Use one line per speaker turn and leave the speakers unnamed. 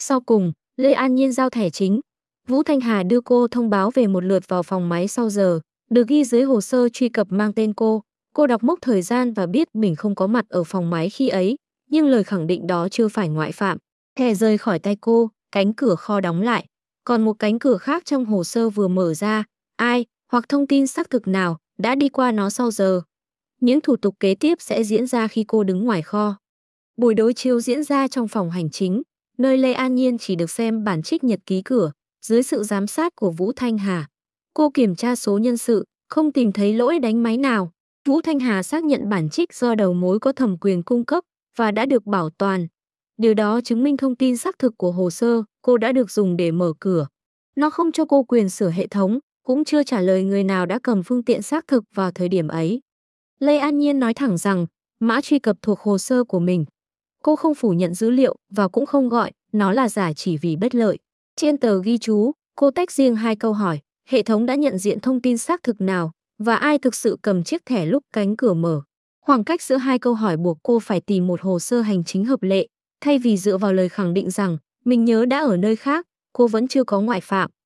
Sau cùng, Lê An Nhiên giao thẻ chính. Vũ Thanh Hà đưa cô thông báo về một lượt vào phòng máy sau giờ, được ghi dưới hồ sơ truy cập mang tên cô. Cô đọc mốc thời gian và biết mình không có mặt ở phòng máy khi ấy, nhưng lời khẳng định đó chưa phải ngoại phạm. Thẻ rời khỏi tay cô, cánh cửa kho đóng lại. Còn một cánh cửa khác trong hồ sơ vừa mở ra, ai hoặc thông tin xác thực nào đã đi qua nó sau giờ. Những thủ tục kế tiếp sẽ diễn ra khi cô đứng ngoài kho. Buổi đối chiếu diễn ra trong phòng hành chính, nơi Lê An Nhiên chỉ được xem bản trích nhật ký cửa, dưới sự giám sát của Vũ Thanh Hà. Cô kiểm tra số nhân sự, không tìm thấy lỗi đánh máy nào. Vũ Thanh Hà xác nhận bản trích do đầu mối có thẩm quyền cung cấp và đã được bảo toàn. Điều đó chứng minh thông tin xác thực của hồ sơ cô đã được dùng để mở cửa. Nó không cho cô quyền sửa hệ thống, cũng chưa trả lời người nào đã cầm phương tiện xác thực vào thời điểm ấy. Lê An Nhiên nói thẳng rằng mã truy cập thuộc hồ sơ của mình. Cô không phủ nhận dữ liệu và cũng không gọi nó là giả chỉ vì bất lợi. Trên tờ ghi chú, cô tách riêng hai câu hỏi, hệ thống đã nhận diện thông tin xác thực nào và ai thực sự cầm chiếc thẻ lúc cánh cửa mở. Khoảng cách giữa hai câu hỏi buộc cô phải tìm một hồ sơ hành chính hợp lệ, thay vì dựa vào lời khẳng định rằng mình nhớ đã ở nơi khác, cô vẫn chưa có ngoại phạm.